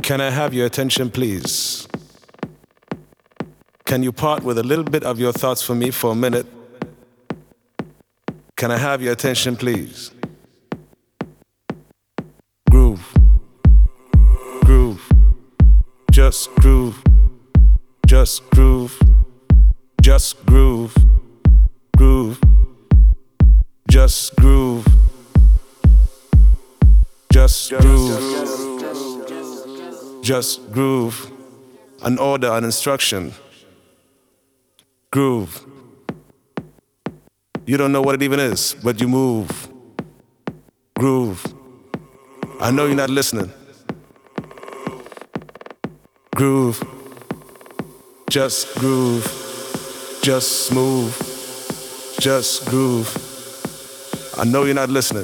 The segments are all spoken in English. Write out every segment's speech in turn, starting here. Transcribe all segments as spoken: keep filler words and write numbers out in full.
Can I have your attention, please? Can you part with a little bit of your thoughts for me for a minute? Can I have your attention, please? Groove. Groove. Just groove. Just groove. Just groove. Groove. Just groove. Just groove. Just groove. An order, an instruction. Groove. You don't know what it even is, but you move. Groove. I know you're not listening. Groove. Just groove. Just smooth. Just groove. I know you're not listening.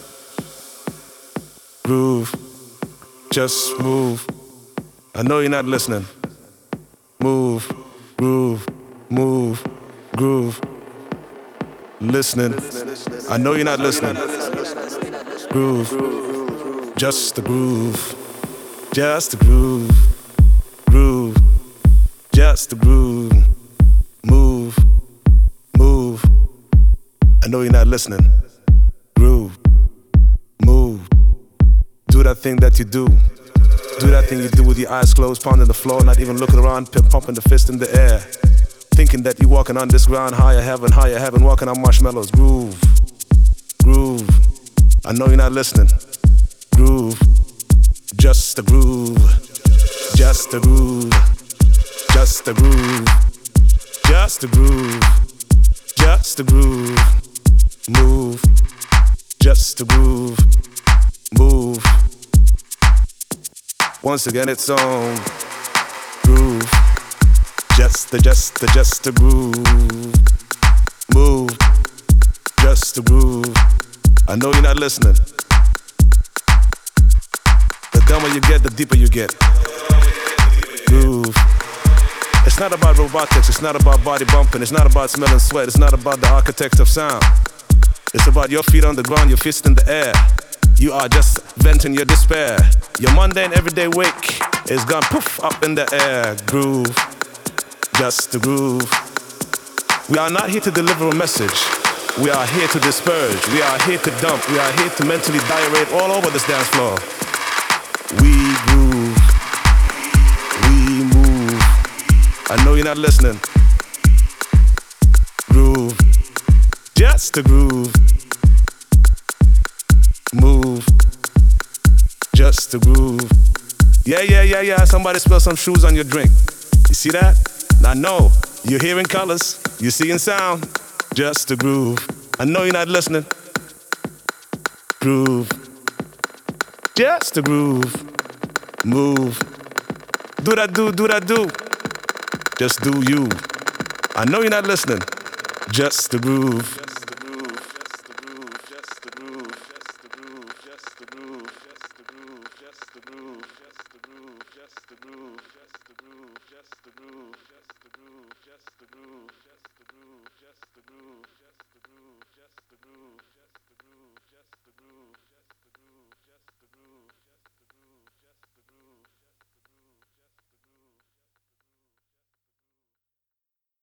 Groove. Just move. I know you're not listening. Move. Groove. Move. Groove. Listening. I know you're not listening. Groove. Just the groove. Just the groove. Groove. Just the groove. Move. Move. I know you're not listening. Groove. Move. Do that thing that you do. Do that thing you do with your eyes closed, pounding the floor, not even looking around, pimp pumping the fist in the air. Thinking that you're walking on this ground, higher heaven, higher heaven, walking on marshmallows. Groove. Groove. I know you're not listening. Groove. Just the groove. Just the groove. Just the groove. Just the groove. Just the groove. Move. Just the groove. Move. Once again it's on. Groove. Just the, just the, just the groove. Move. Just the groove. I know you're not listening. The dumber you get, the deeper you get. Groove. It's not about robotics, it's not about body bumping, it's not about smelling sweat, it's not about the architect of sound. It's about your feet on the ground, your fist in the air. You are just venting your despair. Your mundane everyday wake is gone poof up in the air. Groove. Just the groove. We are not here to deliver a message. We are here to disperse. We are here to dump. We are here to mentally diarrhea all over this dance floor. We groove. We move. I know you're not listening. Groove. Just the groove. Move. Just the groove. Yeah, yeah, yeah, yeah. Somebody spill some shoes on your drink. You see that? I know. You're hearing colors. You're seeing sound. Just the groove. I know you're not listening. Groove. Just the groove. Move. Do that do, do that do. Just do you. I know you're not listening. Just the groove. Just the groove, just the groove, just the groove, just the groove, just the groove.